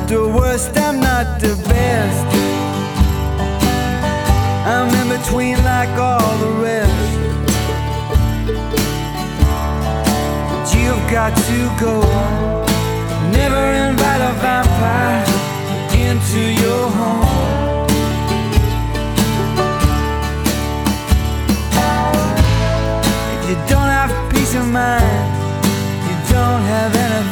the worst, I'm not the best. I'm in between like all the rest. But you've got to go.